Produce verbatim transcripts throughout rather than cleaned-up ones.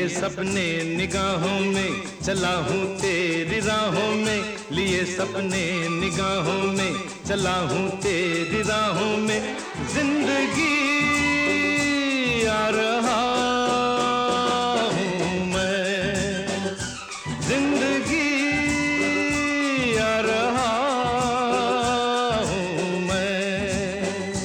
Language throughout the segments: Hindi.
लिए सपने निगाहों में चला हूँ तेरी राहों में, लिए सपने निगाहों में चला हूँ तेरी राहों में। जिंदगी आ रहा हूँ मैं, जिंदगी आ रहा हूँ मैं।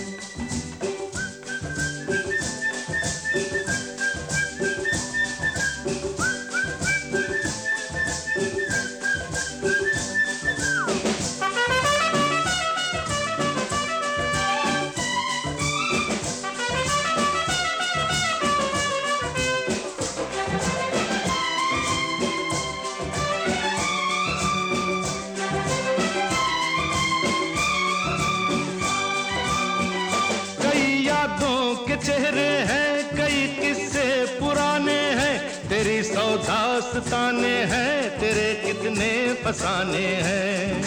के चेहरे हैं, कई किस्से पुराने हैं, तेरी सौ दास्ताने हैं, तेरे कितने फसाने हैं।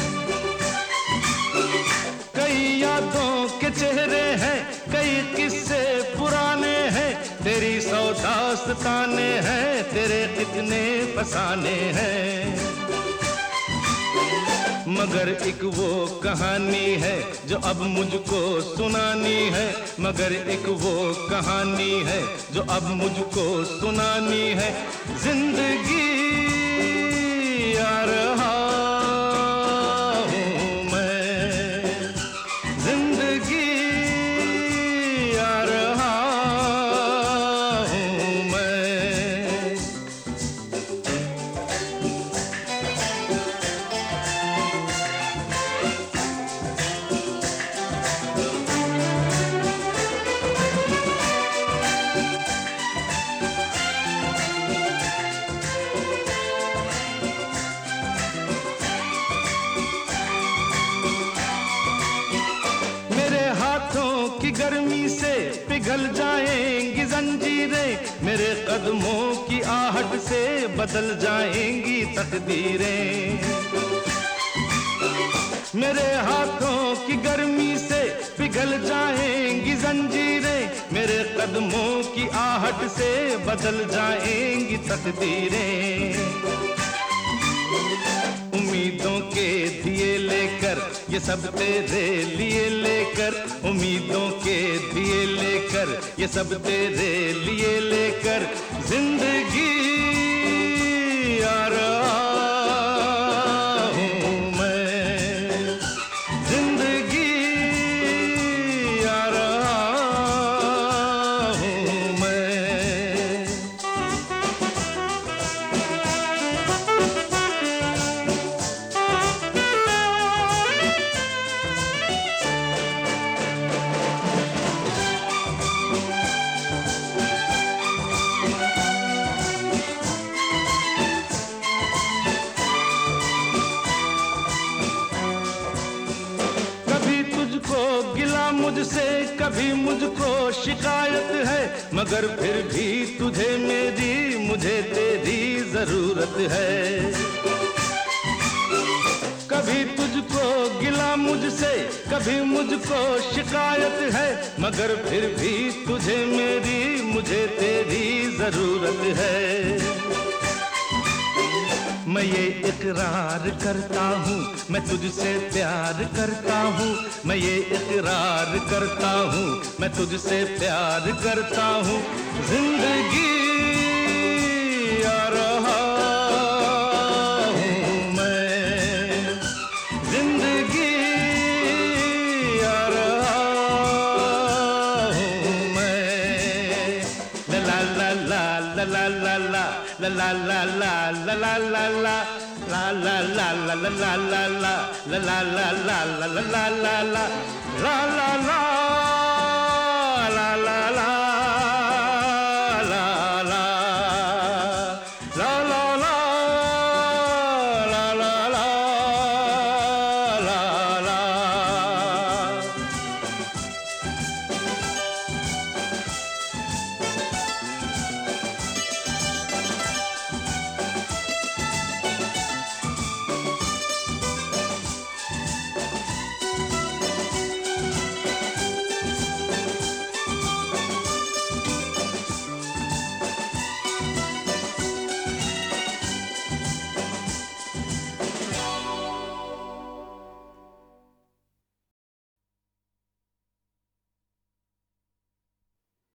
कई यादों के चेहरे हैं, कई किस्से पुराने हैं, तेरी सौ दास्ताने हैं, तेरे कितने फसाने हैं। मगर एक वो कहानी है जो अब मुझको सुनानी है, मगर एक वो कहानी है जो अब मुझको सुनानी है। जिंदगी आ रहा हूँ मैं, जिंदगी आ रहा हूँ मैं। की गर्मी से पिघल जाएंगी जंजीरें, मेरे कदमों की आहट से बदल जाएंगी तकदीरें। मेरे हाथों की गर्मी से पिघल जाएंगी जंजीरें, मेरे कदमों की आहट से बदल जाएंगी तकदीरें। उम्मीदों के दिए लेकर ये सब तेरे लिए लेकर, उम्मीदों के दिए लेकर ये सब तेरे लिए लेकर। जिंदगी आ रहा हूँ मैं, जिंदगी आ रहा हूँ मैं। गिला मुझसे कभी मुझको शिकायत है, मगर फिर भी तुझे मेरी मुझे तेरी जरूरत है। कभी तुझको गिला मुझसे कभी मुझको शिकायत है, मगर फिर भी तुझे मेरी मुझे तेरी जरूरत है। मैं ये इकरार करता हूँ मैं तुझसे प्यार करता हूँ, मैं ये इकरार करता हूँ मैं तुझसे प्यार करता हूँ। जिंदगी आ रहा हूँ मैं, जिंदगी आ रहा हूँ मैं। ला ला ला ला ला ला ला ला ला ला ला ला ला ला ला la la la la la la la la la la la la la la la la la la la